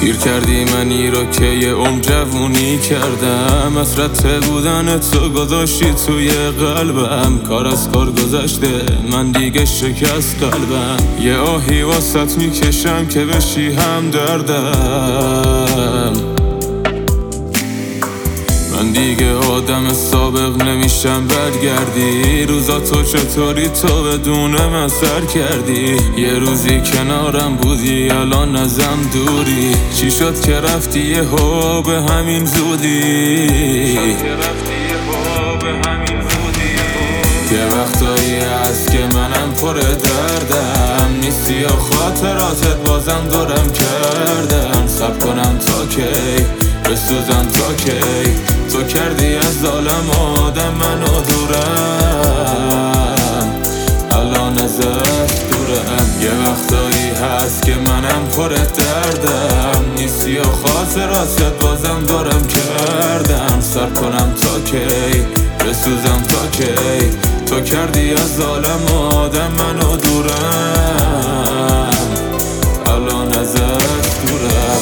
گیر کردی منی را که یه عمر جوونی کردم. حسرت بودن تو گذاشتی توی قلبم، کار از کار گذشته من دیگه شکست قلبم. یه آهی واسط میکشم که بشی هم دردم. من دیگه آدم سابق نمیشم برگردی. روزا تو چطوری تو بدون من سر کردی؟ یه روزی کنارم بودی الان ازم دوری. چی شد که رفتی یهو به همین زودی؟ یه وقتایی هست که منم پر دردم نیستی یا خاطراتت بازم دورم کردن. صبر کنم تا کی بسوزم تا کی؟ تو کردی از ظالم آدم منو دورم، الان ازت دورم. یه وقتایی هست که منم پر دردم نیستی یا خاطراتت بازم دورم کردن. صبر کنم تا کی بسوزم تا کی؟ تو کردی از ظالم آدم منو دورم، الان ازت دورم.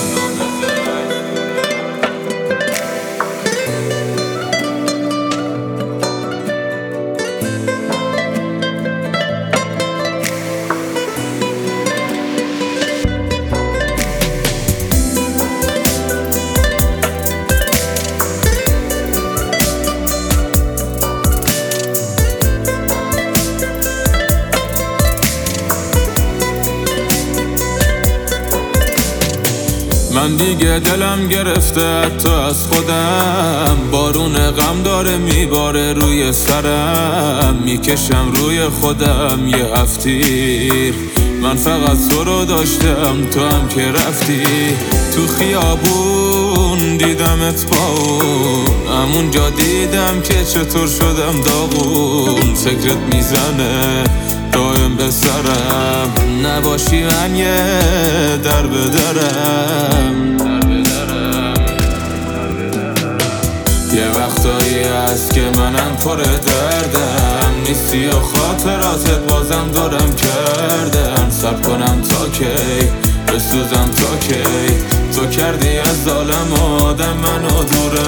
من دیگه دلم گرفته حتی از خودم. بارون غم داره میباره روی سرم، میکشم روی خودم یه هفتیر. من فقط تو رو داشتم تو هم که رفتی. تو خیابون دیدمت پاون، همونجا دیدم که چطور شدم داغون. فکرت میزنه دایم به سرم، نباشی من یه در بدرم. یه وقتایی هست که منم پر دردم نیستی یا خاطراتت بازم دورم کردن. صبر کنم تا کی بسوزم تا کی؟ تو کردی از ظالم آدم منو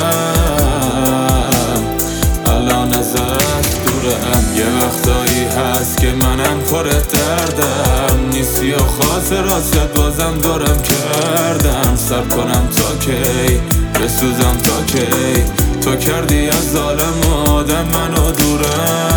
دورم، الان ازت دورم. یه وقتایی هست که منم پر دردم نیستی یا خاطراتت بازم دورم کردن. صبر کنم تا کی بسوزم تا کی؟ تو کردی از ظالم آدم منو دورم.